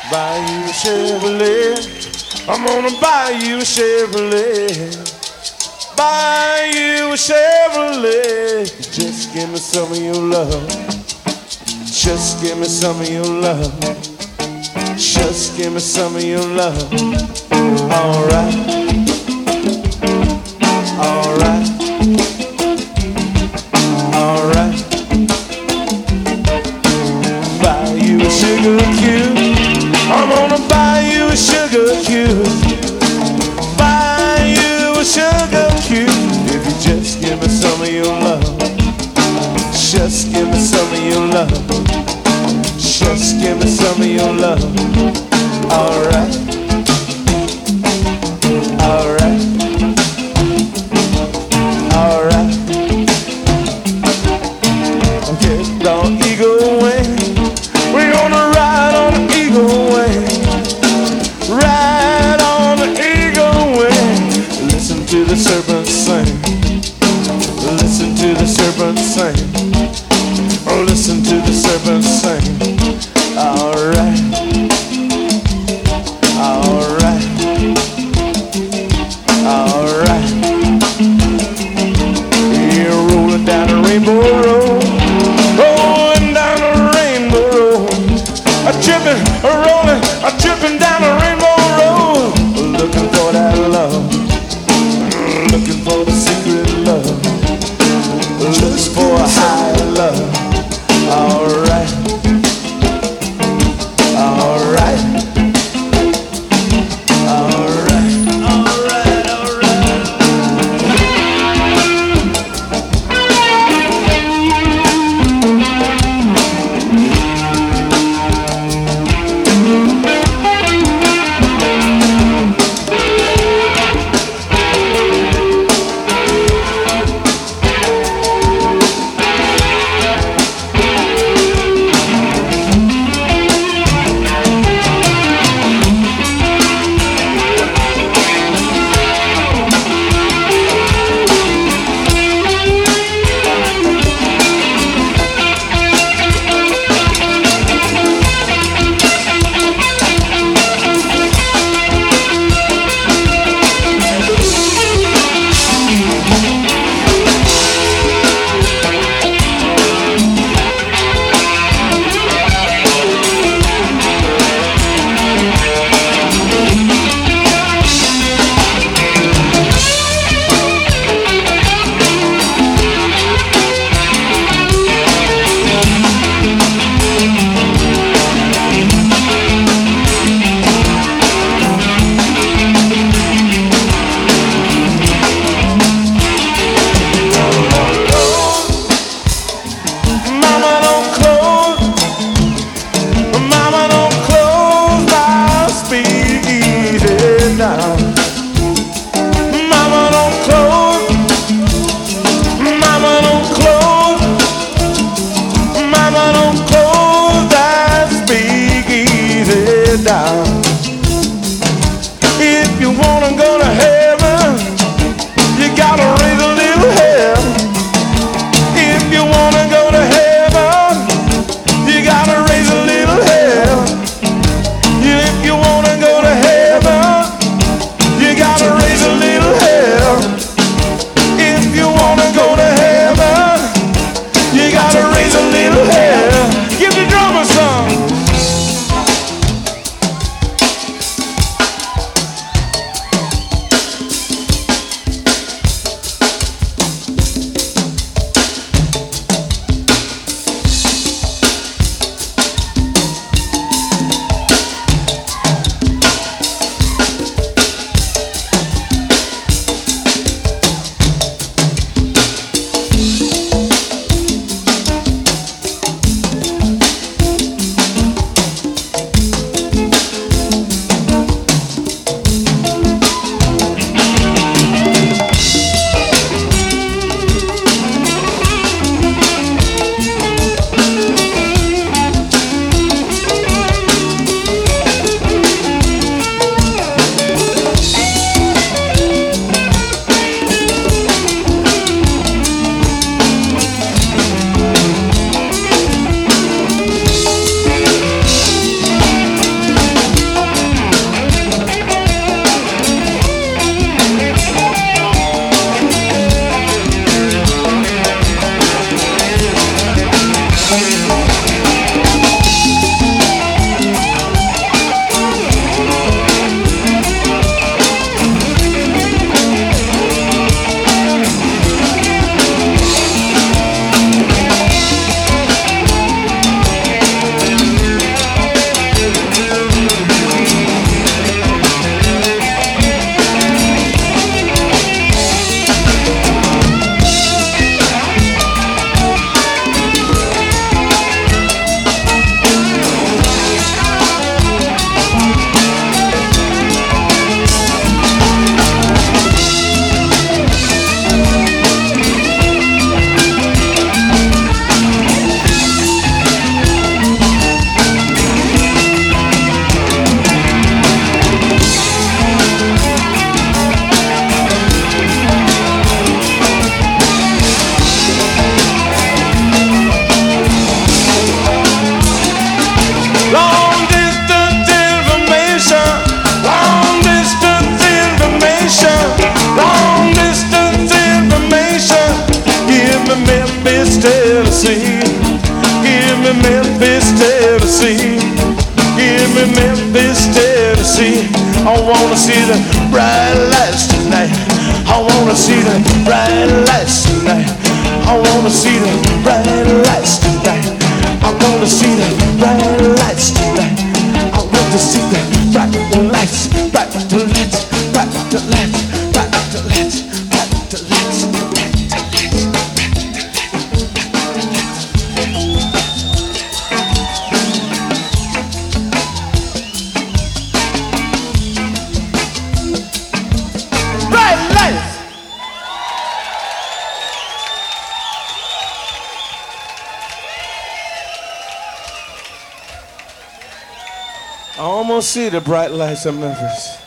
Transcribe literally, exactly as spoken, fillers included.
Buy you a Chevrolet. I'm gonna buy you a Chevrolet. Buy you a Chevrolet. Just give me some of your love. Just give me some of your love. Just give me some of your love. Alright. Alright. Alright. Buy you a sugar cube. I'm gonna buy you a sugar cube. Buy you a sugar cube. If you just give me some of your love. Just give me some of your love. Just give me some of your love. Alright. Alright. Alright. Okay, on Eagle Wing. We're gonna ride on the Eagle Wing. Ride on the Eagle Wing. Listen to the serpent sing. Listen to the serpent sing. Oh, listen to the serpent sing. Alright. Alright. Alright. You're rolling down the rainbow road. Rolling down the rainbow road. A tripping, a rolling, a tripping down the rainbow road. Looking for that love. Looking for the secret love. Looking for a higher love. Alright. Alright. Alright. Alright, alright. If you wanna go to heaven, you gotta raise a little hell. If you wanna go to heaven, you gotta raise a little hell. If you wanna go to heaven, you gotta raise a little hell. If you wanna go to heaven, you gotta raise a little hell. Give the drummer some. Tennessee. Give me Memphis, Tennessee. I wanna see the bright lights tonight. I wanna see the bright lights tonight. I wanna see the bright lights tonight. I wanna see the bright lights tonight. I want to see the bright lights, bright lights, bright lights, bright lights, bright lights, bright lights. I almost see the bright lights of Memphis.